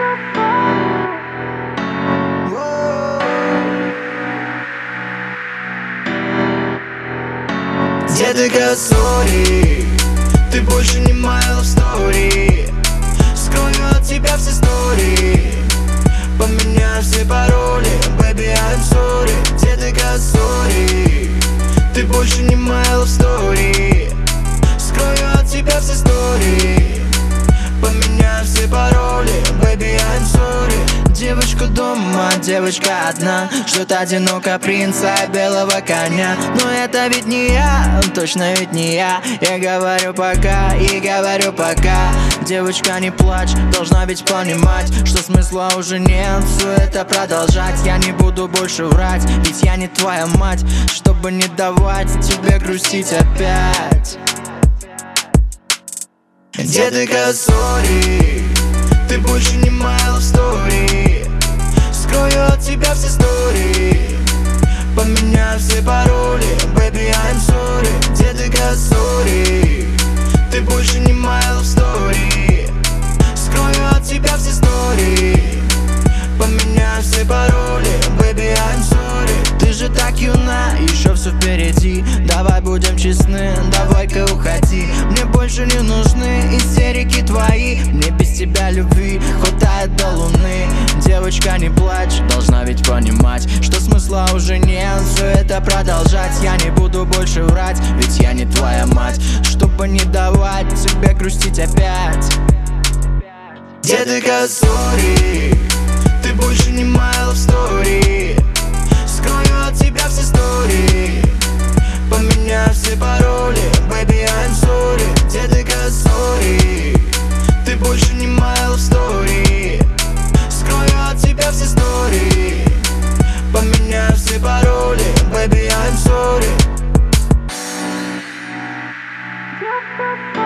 Детка, сори, ты больше не моя love story. Скрою от тебя все истории, поменяю все пароли. Baby, I'm sorry. Детка, сори, ты больше не моя love story. Скрою от тебя все истории, поменяю все пароли. Baby, I'm sorry. Девочка дома, девочка одна, ждет одиноко принца белого коня. Но это ведь не я, точно ведь не я. Я говорю пока и говорю пока. Девочка, не плачь, должна ведь понимать, что смысла уже нет все это продолжать. Я не буду больше врать, ведь я не твоя мать, чтобы не давать тебе грустить опять. Детка, сори, ты больше не моя love story. Скрою от тебя все истории, поменяю все пароли. Baby, I'm sorry. Детка, сори, ты больше не моя love story. Скрою от тебя все истории, поменяю все пароли. Baby, I'm sorry. Ты же так юна, еще все впереди. Давай будем честны, давай-ка уходи. Мне больше не нужны истерики твои. Мне без тебя любви хватает до луны. Девочка, не плачь, должна ведь понимать, что смысла уже нет все это продолжать. Я не буду больше врать, ведь я не твоя мать, чтобы не давать тебе грустить опять. Детка, сори, ты больше не моя love story. Скрою от тебя все истории, поменяю все пароли. Baby, I'm sorry. Детка, сори, ты больше не моя love story. Скрою от тебя все истории, поменяю все пароли. Baby, I'm sorry.